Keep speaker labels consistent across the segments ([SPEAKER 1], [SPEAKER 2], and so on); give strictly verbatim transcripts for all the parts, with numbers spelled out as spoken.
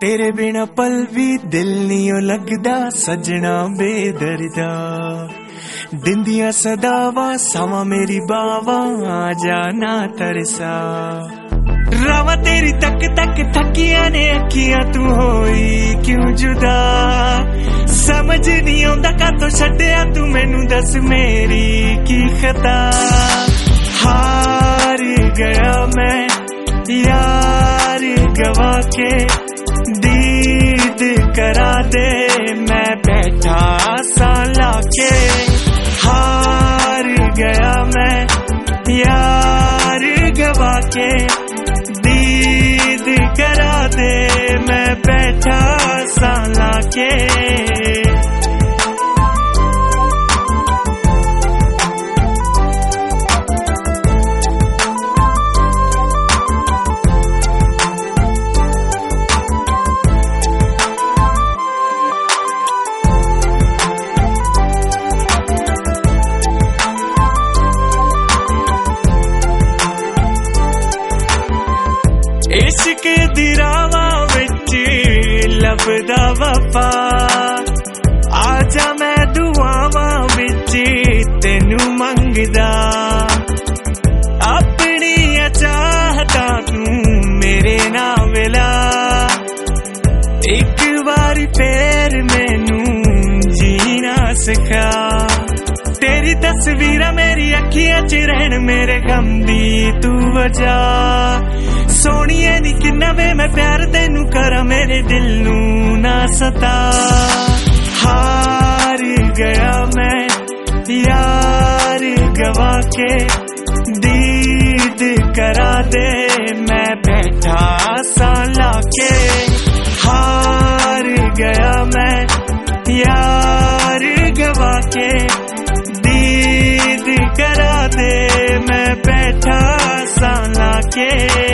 [SPEAKER 1] तेरे बिना पल भी दिल नहीं लगदा सजना बेदर्दा दिंदिया सदावा सावा मेरी बावा आ जाना तरसा रावा तेरी तक तक थकिया ने अखियां तू होई क्यों जुदा समझ नहीं आंदा कातों छड्डिया तू मैनू दस मेरी की खता हार गया मैं यार गवा के दीद करा दे मैं बैठा साला के हार गया मैं यार गवा के दीद करा दे मैं बैठा साला के इश्क दी रावां विच लभदा वफा आजा मैं दुआवां विच तेनू मंगदा अपनी चाहता तू मेरे नाल मिला एक बारी फिर मैनू जीना सिखा तेरी तस्वीर मेरी अखियां च रहन मेरे गम दी तू वजह सोनिए नी किन्ना वे मैं प्यार तेनू करा मेरे दिल नू ना सता हार गया मैं यार गवा के दीद करा दे मैं बैठा साला के हार गया मैं यार गवा के दीद करा दे मैं बैठा साला के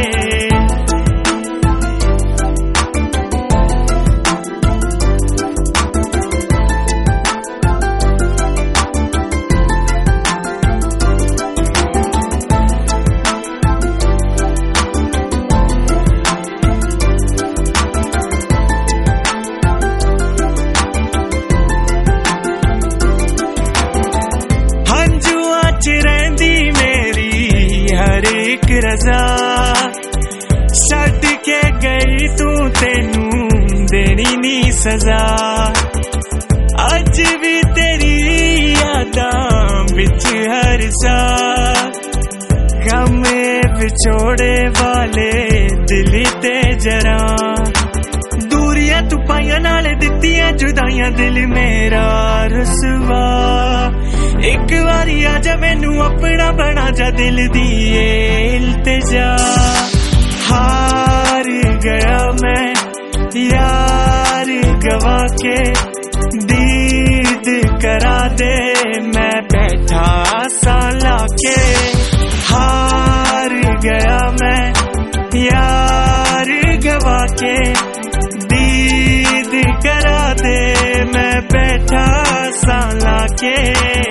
[SPEAKER 1] रजा छड्ड के गई तू तेनू देनी नी सजा अज भी तेरी यादां विच हर सा गम विछोड़े वाले दिल ते जरा दूरियां तू पाइयां नाले दित्तियां जुदाइयां दिल मेरा रुसवा एक बारी आजा मैनू अपना बना जा दिल दिए इल्तिजा हार गया मैं यार गवा के दीद करा दे मैं बैठा साला के हार गया मैं यार गवा के दीद करा दे मैं बैठा साला के